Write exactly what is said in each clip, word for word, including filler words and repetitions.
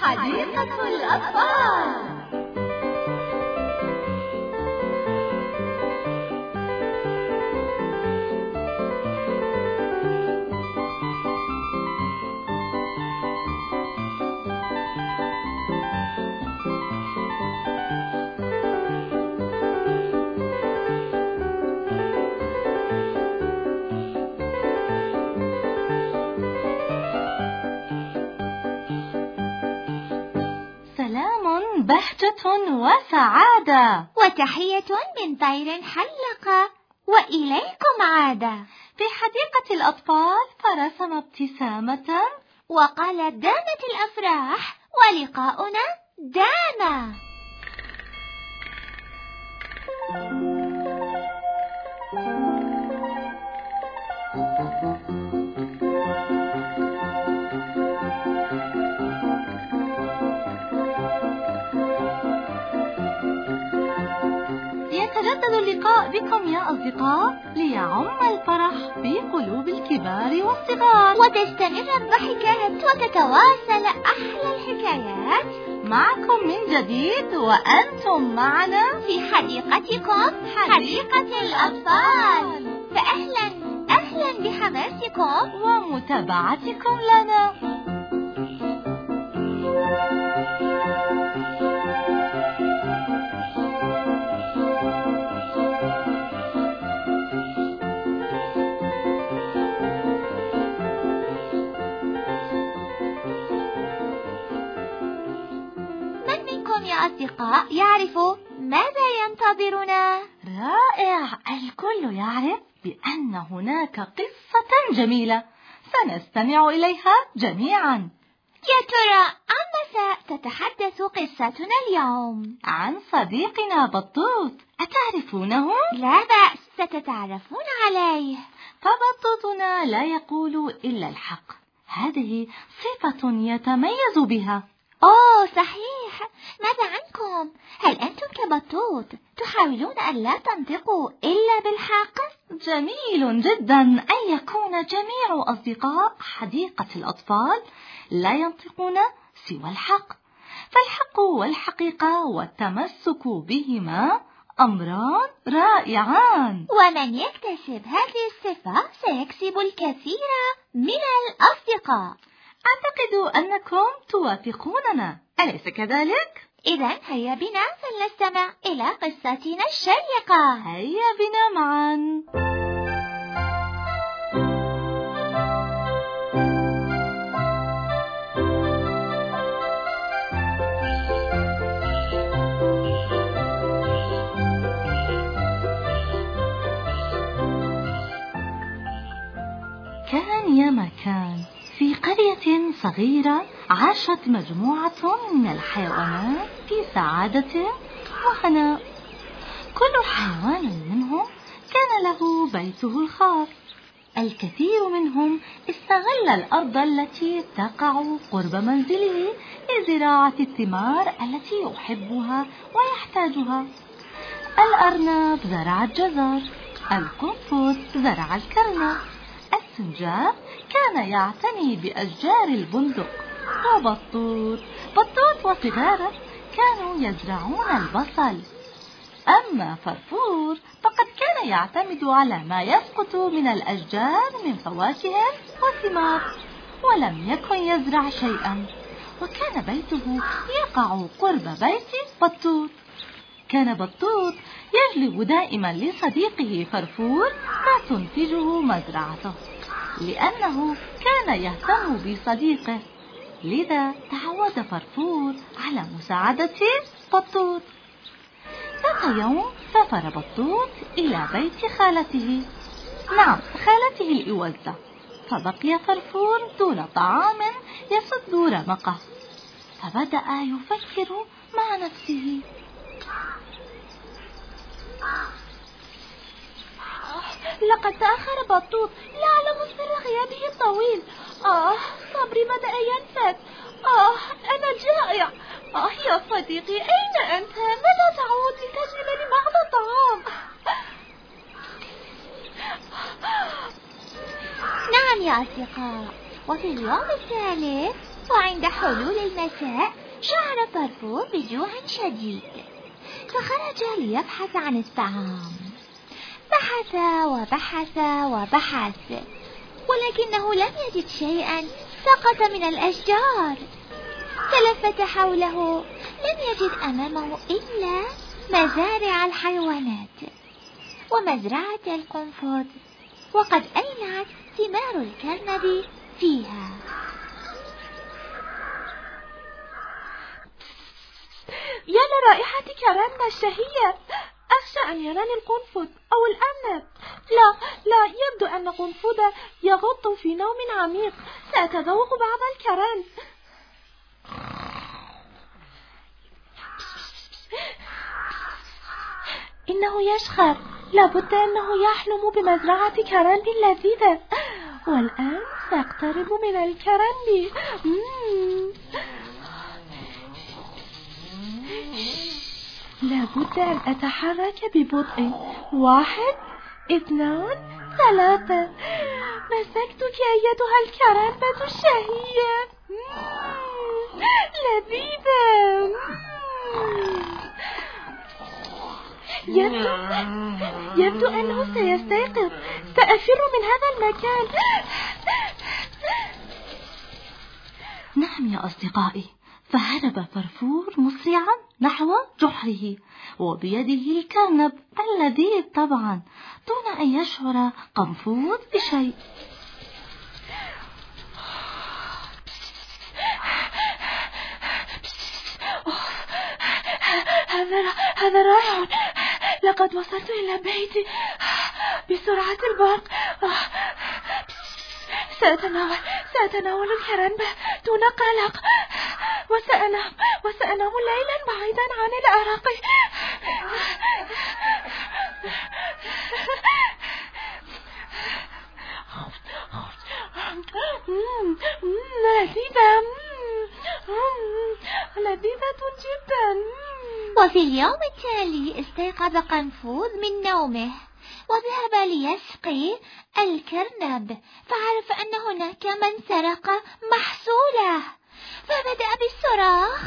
حديقة الأطفال. سلام، بهجة وسعادة، وتحية من طير حلق، وإليكم عاد. في حديقة الأطفال فرسم ابتسامة وقال دامت الأفراح ولقاؤنا دام. يتجدد اللقاء بكم يا أصدقاء ليعم الفرح في قلوب الكبار والصغار، وتستمر الضحكات وتتواصل أحلى الحكايات معكم من جديد، وأنتم معنا في حديقتكم حديقة الأطفال. فأهلا أهلا بحماسكم ومتابعتكم لنا. يا أصدقاء يعرف ماذا ينتظرنا؟ رائع، الكل يعرف بأن هناك قصة جميلة سنستمع إليها جميعا. يا ترى عن ماذا تتحدث قصتنا اليوم؟ عن صديقنا بطوط، أتعرفونه؟ لا بأس، ستتعرفون عليه. فبطوطنا لا يقول إلا الحق، هذه صفة يتميز بها. أوه صحيح، ماذا عنكم؟ هل أنتم كبطوط تحاولون أن لا تنطقوا إلا بالحق؟ جميل جدا أن يكون جميع أصدقاء حديقة الأطفال لا ينطقون سوى الحق، فالحق والحقيقة والتمسك بهما أمران رائعان، ومن يكتسب هذه الصفة سيكسب الكثير من الأصدقاء. أعتقد أنكم توافقوننا، أليس كذلك؟ إذن هيا بنا فلنستمع إلى قصتنا الشيقة. هيا بنا معا. كان يا مكان في قرية صغيرة عاشت مجموعة من الحيوانات في سعادة وهناء. كل حيوان منهم كان له بيته الخاص. الكثير منهم استغل الأرض التي تقع قرب منزله لزراعة الثمار التي يحبها ويحتاجها. الأرنب زرع الجزر، القنفذ زرع الكرنب، السنجاب كان يعتني بأشجار البندق، وبطوط بطوط وصغاره كانوا يزرعون البصل. أما فرفور فقد كان يعتمد على ما يسقط من الأشجار من فواكه وثمار، ولم يكن يزرع شيئا، وكان بيته يقع قرب بيت بطوط. كان بطوط يجلب دائما لصديقه فرفور ما تنتجه مزرعته، لأنه كان يهتم بصديقه، لذا تعود فرفور على مساعدة بطوط. ذات يوم سافر بطوط إلى بيت خالته، نعم خالته الإوزة، فبقي فرفور دون طعام يسد رمقه، فبدأ يفكر مع نفسه. لقد تأخر بطوط، لا أعلم سر غيابه الطويل. آه صبري بدأ ينفد. آه أنا جائع. آه يا صديقي أين أنت؟ متى تعود لتجلب لي بعض الطعام؟ نعم يا أصدقاء، وفي اليوم الثالث وعند حلول المساء شعر فرفور بجوع شديد، فخرج ليبحث عن الطعام. بحث وبحث وبحث، ولكنه لم يجد شيئا، سقط من الأشجار. تلفت حوله، لم يجد أمامه إلا مزارع الحيوانات ومزرعة القنفذ، وقد أينعت ثمار الكرنب فيها. يا لرائحة كرنب الشهية، أخشى أن يراني القنفذ أو الأرنب. لا لا، يبدو أن قنفذ يغط في نوم عميق. سأتذوق بعض الكرنب. إنه يشخر، لابد أنه يحلم بمزرعة كرنب لذيذة. والآن سأقترب من الكرنب. مم. لابد أن أتحرك ببطء. واحد، اثنان، ثلاثة. مسكتك أيتها الكرنبة الشهية. مم. لذيذة. مم. يبدو يبدو أنه سيستيقظ. سأفر من هذا المكان. نعم يا أصدقائي، فهرب فرفور مسرعا نحو جحره، وبيده الكرنب اللذيذ طبعا، دون أن يشعر قنفذ بشيء. هذا هذا رائع. لقد وصلت إلى بيتي بسرعة البرق. سأتناول سأتناول الكرنبة دون قلق، وسأنام وسأنام ليلا بعيدا عن الأرق. لذيذة، لذيذة جدا. وفي اليوم التالي استيقظ قنفذ من نومه وذهب ليسقي الكرنب، فعرف أن هناك من سرق محصوله، فبدأ بالصراخ.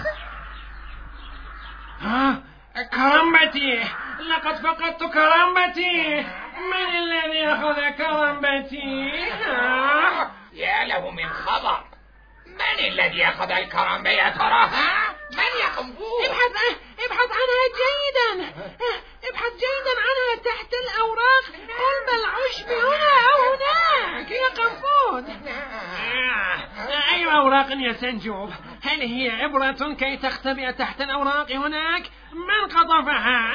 ها، كرنبتي! لقد فقدت كرنبتي! من الذي أخذ كرنبتي؟ ها؟ يا له من خبر! من الذي أخذ الكرنبة يا ترى؟ ها؟ من يا قنفذ؟ ابحث ابحث عنها جيدا، ابحث جيدا عنها تحت الأوراق قلب العشب هنا أو هناك يا قنفذ. أي أوراق يا سنجوب؟ هل هي إبرة كي تختبئ تحت الأوراق هناك؟ من قطفها؟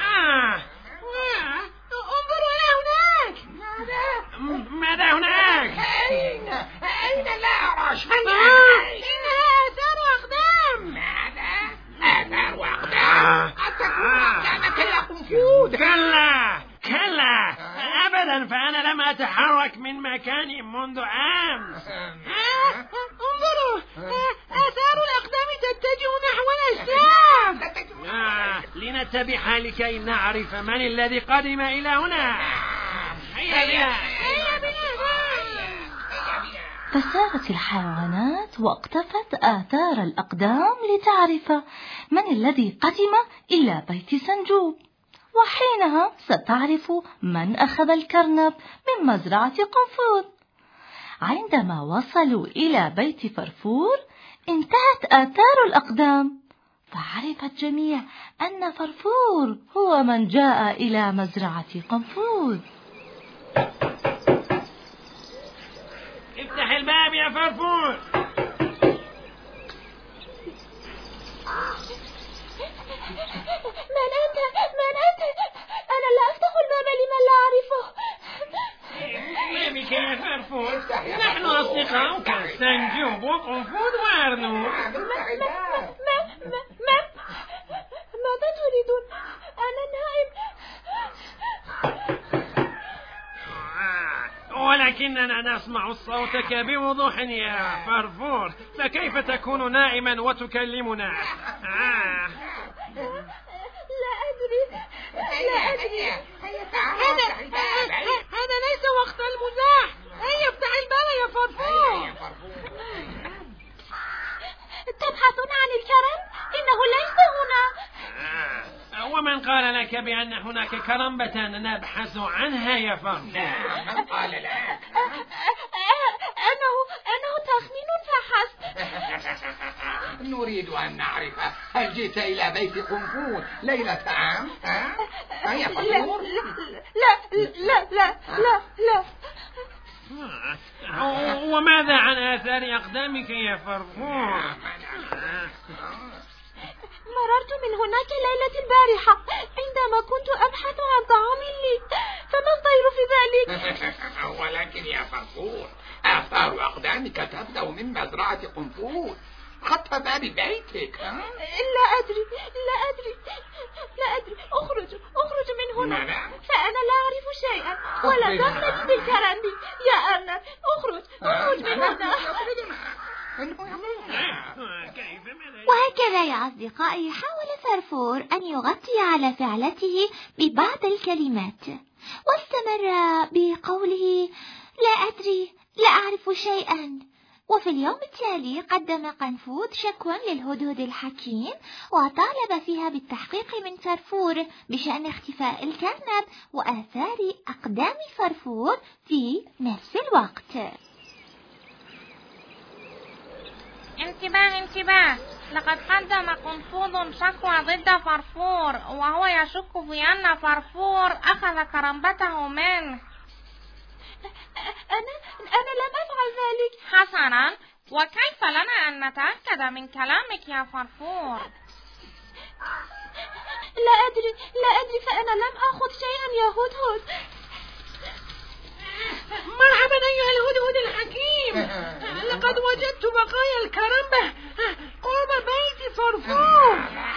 انظروا إلى هناك. ماذا هناك؟ أين؟ أين؟ لا أرى شيئا. إنها آثار أقدام. ماذا؟ آثار أقدام؟ قد تكون أقدامك يا قنفذ. كلا كلا أبدا، فأنا لم أتحرك من مكاني منذ أمس. انظروا، آثار الأقدام تتجه نحو الأجسام. آه، لنتبعها لكي نعرف من الذي قدم إلى هنا. هيا بنا هيا بنا. فسارت الحيوانات واقتفت آثار الأقدام لتعرف من الذي قدم إلى بيت سنجوب، وحينها ستعرف من أخذ الكرنب من مزرعة قنفذ. عندما وصلوا إلى بيت فرفور انتهت آثار الأقدام، فعرف الجميع أن فرفور هو من جاء إلى مزرعة قنفذ. افتح الباب يا فرفور. من أنت؟ من أنت؟ أنا لا أفتح الباب لمن لا أعرفه. ما بك يا فرفور؟ نحن أصدقاؤك سنجوب وقنفذ وأرنب. ما ما ما ما ماذا تريدون؟ أنا نائم. ولكننا نسمع صوتك بوضوح يا فرفور، فكيف تكون نائما وتكلمنا؟ آه. لا أدري لا أدري. هذا هذا ليس وقت المزاح. هيا افتح الباب يا فرفور. لك بأن هناك كرمبة نبحث عنها يا فرفور؟ لا، من قال لك؟ أنه أنه تخمين فحسب. نريد أن نعرف، هل جئت إلى بيت قنفذ ليلة عام؟ ها يا فرفور؟ لا لا لا لا لا. وماذا عن آثار أقدامك يا فرفور؟ مررت من هناك ليلة البارحة عندما كنت أبحث عن طعام لي، فما الطير في ذلك؟ ولكن يا فرفور، آثار أقدامك تبدأ من مزرعة قنفذ حتى باب بيتك. لا أدري لا أدري لا أدري. أخرج أخرج من هنا، فأنا لا أعرف شيئا، ولا تخلط بالكرنب يا أرنب. أخرج أخرج من هنا. وهكذا يا أصدقائي حاول فرفور أن يغطي على فعلته ببعض الكلمات، واستمر بقوله لا أدري لا أعرف شيئا. وفي اليوم التالي قدم قنفذ شكوى للهدهد الحكيم، وطالب فيها بالتحقيق من فرفور بشأن اختفاء الكرنب وآثار أقدام فرفور في نفس الوقت. انتباه انتباه، لقد قدم قنفذ شكوى ضد فرفور، وهو يشك في أن فرفور أخذ كرمبته منه. أنا أنا لم أفعل ذلك. حسنا، وكيف لنا أن نتأكد من كلامك يا فرفور؟ لا أدري لا أدري فأنا لم أخذ شيئا يا هدهد. مرحبا أيها الهدهد الحكيم، لقد وجدت بقايا الكرمبة قرب بيت فرفور.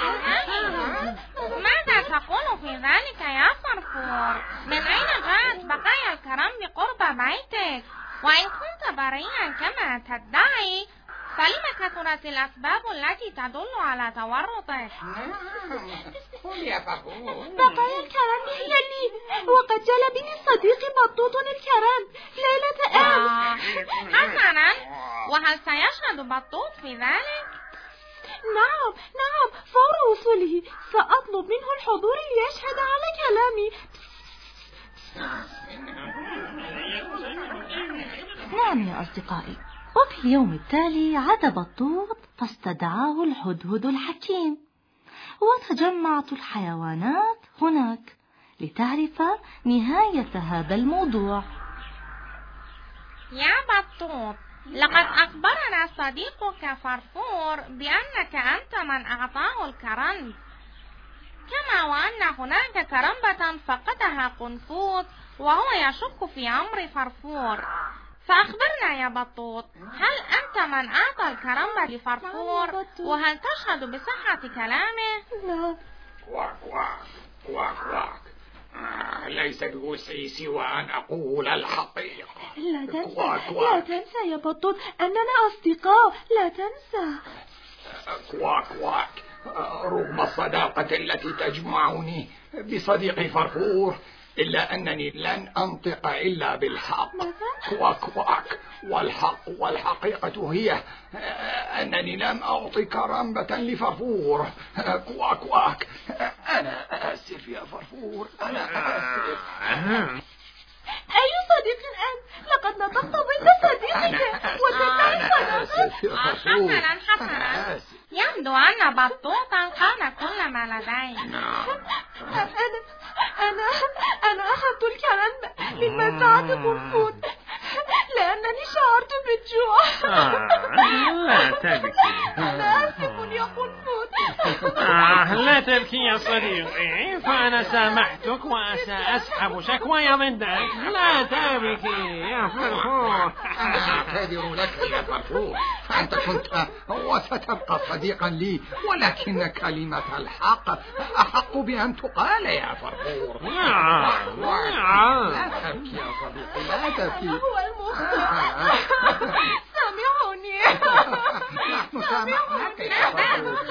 ماذا تقول في ذلك يا فرفور؟ من أين جاءت بقايا الكرمب قرب بيتك؟ وإن كنت بريئا كما تدعي، فلما كثرت الأسباب التي تدل على تورطك؟ قل يا فرفور. بقايا الكرنب هي لي، وقد جلبني صديقي بطوط الكرنب ليلة أمس. حسنا، وهل سيشهد بطوط في ذلك؟ نعم نعم، فور وصوله سأطلب منه الحضور ليشهد على كلامي. نعم يا أصدقائي، وفي اليوم التالي عاد بطوط فاستدعاه الهدهد الحكيم، وتجمعت الحيوانات هناك لتعرف نهاية هذا الموضوع. يا بطوط، لقد أخبرنا صديقك فرفور بأنك أنت من أعطاه الكرنب، كما وأن هناك كرمبة فقدها قنفذ وهو يشك في أمر فرفور. فأخبرنا يا بطوط، هل أنت من أعطى الكرمبة لفرفور؟ وهل تشهد بصحة كلامه؟ لا. كواك كواك كواك كواك، آه ليس بوسعي سوى أن أقول الحقيقة. لا تنسى كواك لا كواك. تنسى يا بطوط أننا أصدقاء، لا تنسى. كواك كواك، رغم الصداقة التي تجمعني بصديقي فرفور، إلا أنني لن أنطق إلا بالحق. كواك كواك، والحق والحقيقة هي أنني لم أعطي كرمبة لفرفور. كواك كواك، أنا آسف يا فرفور، أنا آسف. أي صديق أنت؟ لقد نطقت ضد صديقك وتدعي صداقتك. حسنا حسنا، يبدو أن بطوطا قال كل ما لديه. أنا أنا أنا أخذت الكرنب من مزرعة قنفذ لأنني شعرت بالجوع. لا تبكي. أنا آسف يا قنفذ. آه لا تبكي يا صديقي، فأنا سامحتك وسأسحب شكواي ضدك. لا تبكي يا فرفور. أنا أعتذر لك يا فرفور، أنت كنت وستبقى صديقا لي، ولكن كلمة الحق أحق بأن تقال يا فرفور. نعم نعم. لا تبكي يا صديقي، لا تبكي. هو المخطئ. سامحوني. نحن سامحناك يا فرفور.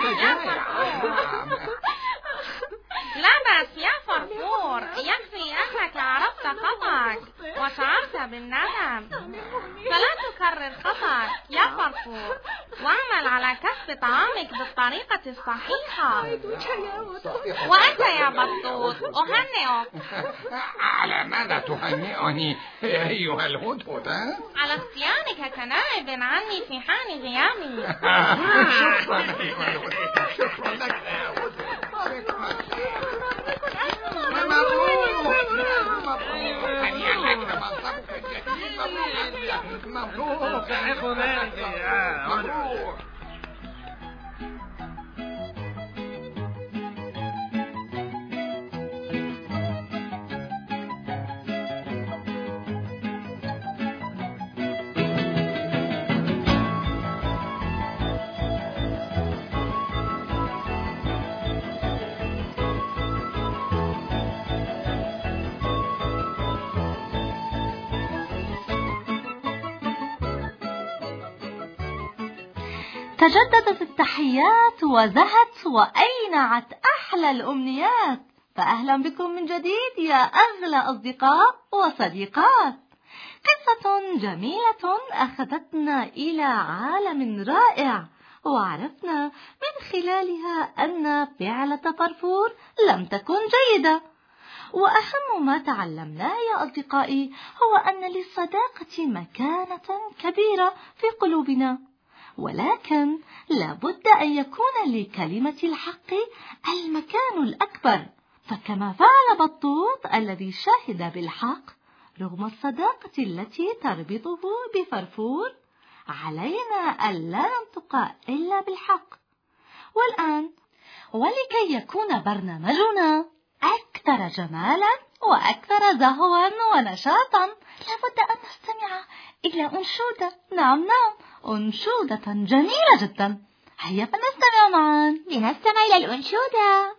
لا بأس يا فرفور، يكفي أنك عرفت خطأك وشعرت بالندم، فلا تكرر خطأك يا فرفور، واعمل على كسب طعامك بالطريقة الصحيحة. وأنت يا بطوط أهنئك. على ماذا تهنئني أيها الهدهد؟ على اختيارك كنائب عني في حال غيابي. شكرا أيها الهدهد، شكرا لك يا هدهد. مبروك مبروك. تجددت التحيات وزهت وأينعت أحلى الأمنيات، فأهلا بكم من جديد يا أغلى أصدقاء وصديقات. قصة جميلة أخذتنا إلى عالم رائع، وعرفنا من خلالها أن فعلة فرفور لم تكن جيدة. وأهم ما تعلمناه يا أصدقائي هو أن للصداقة مكانة كبيرة في قلوبنا، ولكن لابد أن يكون لكلمة الحق المكان الأكبر. فكما فعل بطوط الذي شهد بالحق رغم الصداقة التي تربطه بفرفور، علينا ألا ننطق إلا بالحق. والآن ولكي يكون برنامجنا أكثر جمالا وأكثر زهوا ونشاطا، لابد أن نستمع إلى أنشودة. نعم نعم أنشودة جميلة جدا. هيا فنستمع معا. لنستمع إلى الأنشودة.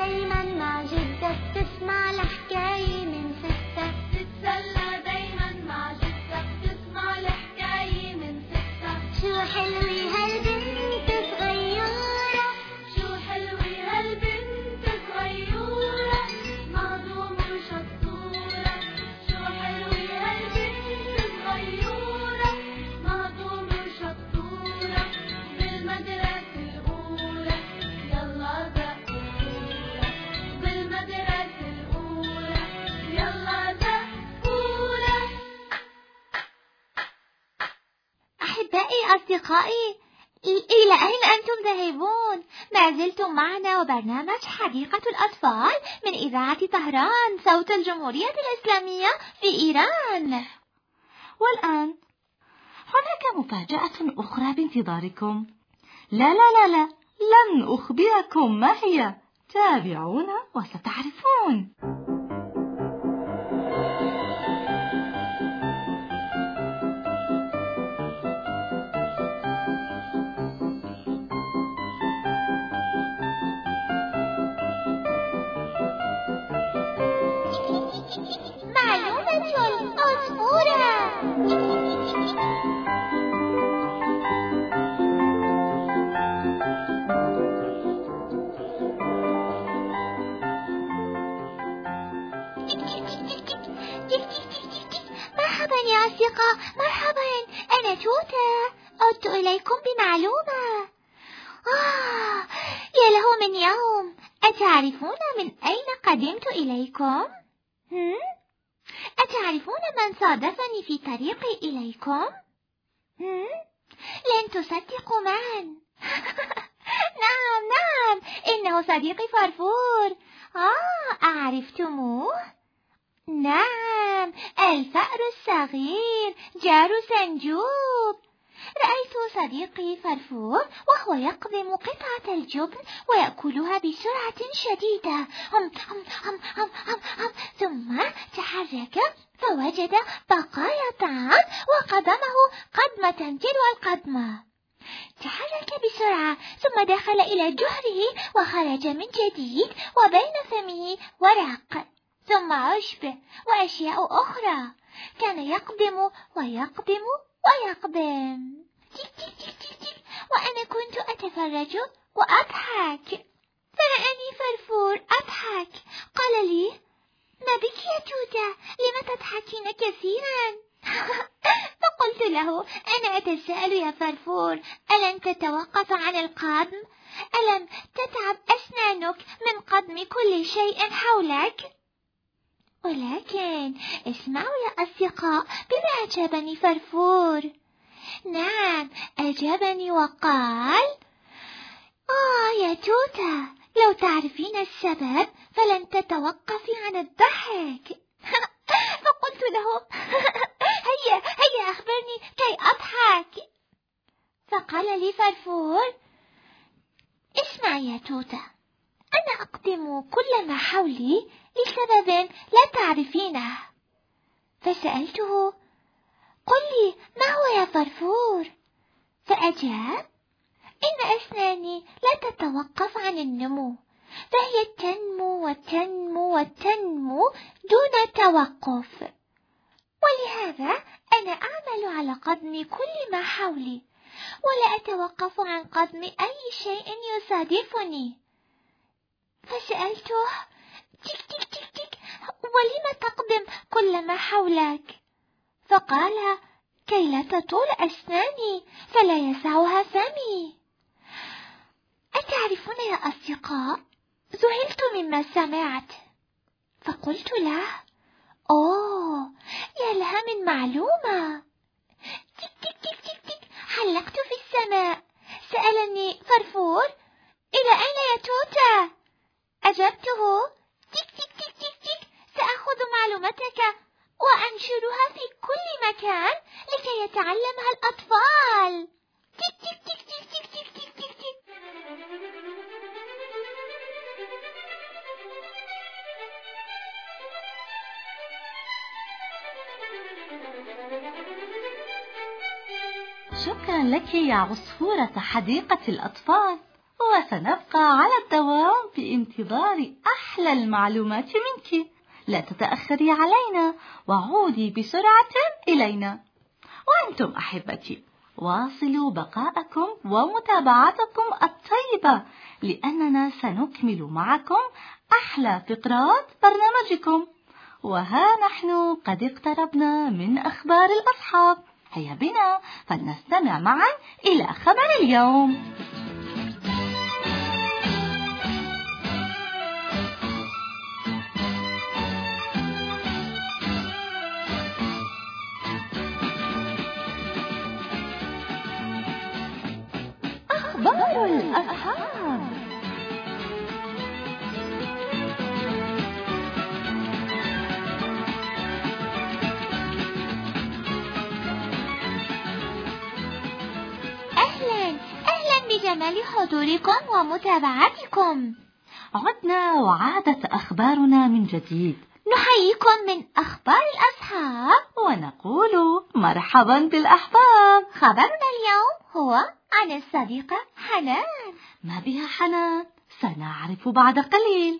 دايما مع جدك تسمع الحكاية من ستة. تتسلى دايما مع جدك تسمع الحكاية من ستة. شو حلوة هالبنت صغيرة، شو حلوة هالبنت صغيرة، مهضومة وشطورة. شو حلوة هالبنت صغيرة، مهضومة وشطورة. بالمدرسة الأولى يلا زقورة، بالمدرسة الأولى يلا زقورة. أحبائي أصدقائي، إلى أين أنتم ذاهبون؟ ما زلتم معنا وبرنامج حديقة الأطفال من إذاعة طهران صوت الجمهورية الإسلامية في إيران. والآن هناك مفاجأة أخرى بانتظاركم. لا لا لا لا لن أخبركم ما هي، تابعونا وستعرفون. معلومة العصفورة. مرحبا يا أصدقاء، مرحبا، أنا توتة، عدت إليكم بمعلومة. آه يا له من يوم، أتعرفون من أين قدمت إليكم؟ هم؟ أتعرفون من صادفني في طريقي إليكم؟ هم؟ لن تصدقوا من؟ نعم نعم، إنه صديقي فرفور. آه أعرفتموه؟ نعم، الفأر الصغير جار سنجوب. رأيت صديقي فرفور وهو يقضم قطعة الجبن ويأكلها بسرعة شديدة. هم هم هم هم هم هم. ثم تحرك فوجد بقايا طعام وقدمه قدمة تلو القدمة. تحرك بسرعة ثم دخل إلى جحره وخرج من جديد وبين فمه ورق ثم عشب وأشياء أخرى. كان يقدم ويقدم ويقدم تيك تيك تيك تيك تيك، وأنا كنت أتفرج وأضحك. فرآني فرفور أضحك، قال لي: ما بك يا توتة؟ لم تضحكين كثيرا؟ فقلت له: أنا أتساءل يا فرفور، ألن تتوقف عن القدم؟ ألم تتعب أسنانك من قدم كل شيء حولك؟ ولكن اسمعوا يا أصدقاء بما أجابني فرفور. نعم، أجابني وقال: آه يا توتة، لو تعرفين السبب فلن تتوقفي عن الضحك. فقلت له: هيا هيا أخبرني كي أضحك. فقال لي فرفور: اسمع يا توتة، أنا أقدم كل ما حولي لسبب لا تعرفينه. فسألته: قل لي ما هو يا فرفور؟ فأجاب: إن أسناني لا تتوقف عن النمو، فهي تنمو وتنمو وتنمو دون توقف، ولهذا أنا أعمل على قدم كل ما حولي ولا أتوقف عن قدم أي شيء يصادفني. فسألته: تك تك تك تك، ولم تقدم كل ما حولك؟ فقال: كي لا تطول أسناني فلا يسعها فمي. أتعرفون يا أصدقاء، ذهلت مما سمعت، فقلت له: أوه يا لها من معلومة. تك تك تك تك تك، حلقت في السماء. سألني فرفور: إلى أين يا توتة؟ أجبته: تك تك تك تك تك، سأخذ معلومتك وأنشرها في كل مكان لكي يتعلمها الأطفال. تك تك تك تك تك تك تك تك تك. شكرا لك يا عصفورة حديقة الأطفال، وسنبقى على الدوام بإن انتظار أحلى المعلومات منك. لا تتأخري علينا وعودي بسرعة إلينا. وأنتم أحبتي، واصلوا بقاءكم ومتابعتكم الطيبة، لأننا سنكمل معكم أحلى فقرات برنامجكم. وها نحن قد اقتربنا من أخبار الأصحاب. هيا بنا فلنستمع معا إلى خبر اليوم. أخبار الأصحاب. بجمال حضوركم ومتابعتكم. عدنا وعادت أخبارنا من جديد. نحييكم من أخبار الأصحاب ونقول مرحبا بالأحباب. خبرنا اليوم هو عن الصديقة حنان. ما بها حنان؟ سنعرف بعد قليل.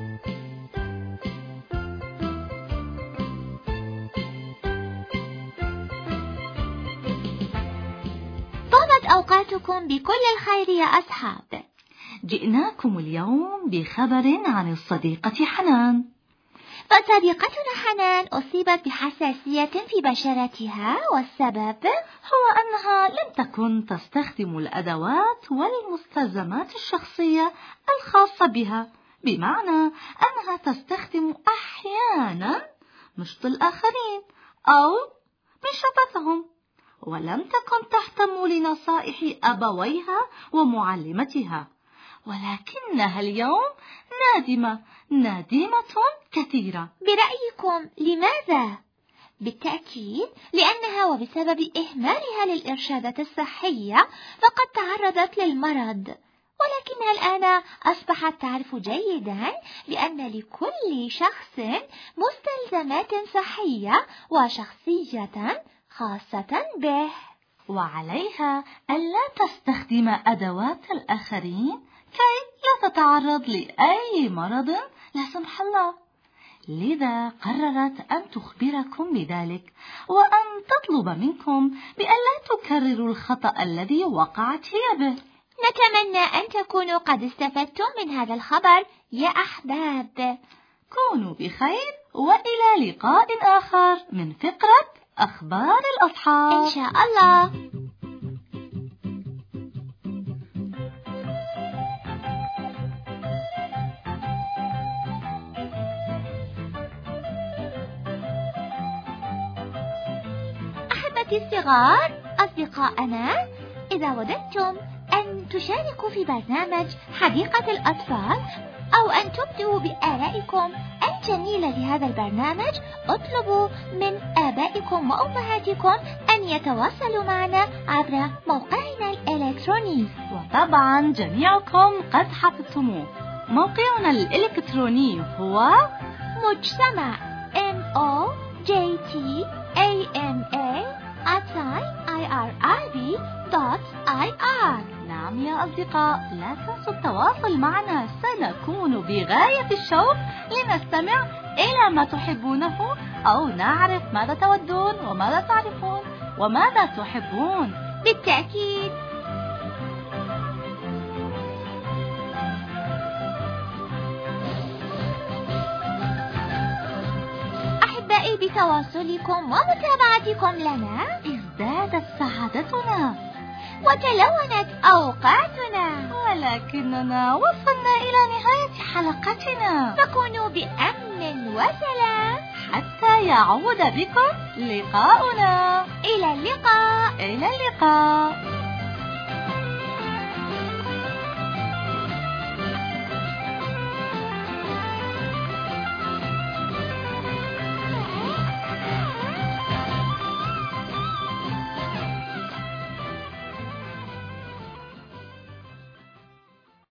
أوقاتكم بكل الخير يا أصحاب. جئناكم اليوم بخبر عن الصديقة حنان. فصديقتنا حنان أصيبت بحساسية في بشرتها، والسبب هو أنها لم تكن تستخدم الأدوات والمستلزمات الشخصية الخاصة بها، بمعنى أنها تستخدم أحيانا مشط الآخرين أو مشطتهم، ولم تكن تهتم لنصائح أبويها ومعلمتها، ولكنها اليوم نادمة نادمة كثيرة. برأيكم لماذا؟ بالتأكيد لأنها وبسبب إهمالها للإرشادات الصحية فقد تعرضت للمرض، ولكنها الآن أصبحت تعرف جيدا بأن لكل شخص مستلزمات صحية وشخصية خاصة به، وعليها ألا تستخدم أدوات الآخرين كي لا تتعرض لأي مرض لا سمح الله. لذا قررت أن تخبركم بذلك وأن تطلب منكم بألا تكرروا الخطأ الذي وقعت هي به. نتمنى أن تكونوا قد استفدتم من هذا الخبر يا أحباب. كونوا بخير، وإلى لقاء آخر من فقرة أخبار الأصحاب إن شاء الله. أحبتي الصغار، أصدقائنا، إذا وددتم أن تشاركوا في برنامج حديقة الأطفال أو أن تبدوا بآرائكم الجميلة لهذا البرنامج، اطلبوا من آبائكم وأمهاتكم أن يتواصلوا معنا عبر موقعنا الإلكتروني. وطبعا جميعكم قد حفظتموه. موقعنا الإلكتروني هو مجتمع M O J T A M A at I R I B dot I R. نعم يا أصدقاء، لا تنسوا التواصل معنا، سنكون بغاية الشوق لنستمع إلى ما تحبونه أو نعرف ماذا تودون وماذا تعرفون وماذا تحبون. بالتأكيد. أحبائي، بتواصلكم ومتابعتكم لنا ازدادت سعادتنا وتلونت أوقاتنا، ولكننا وصلنا إلى نهاية حلقتنا. فكونوا بأمن وسلام حتى يعود بكم لقاؤنا. إلى اللقاء. إلى اللقاء.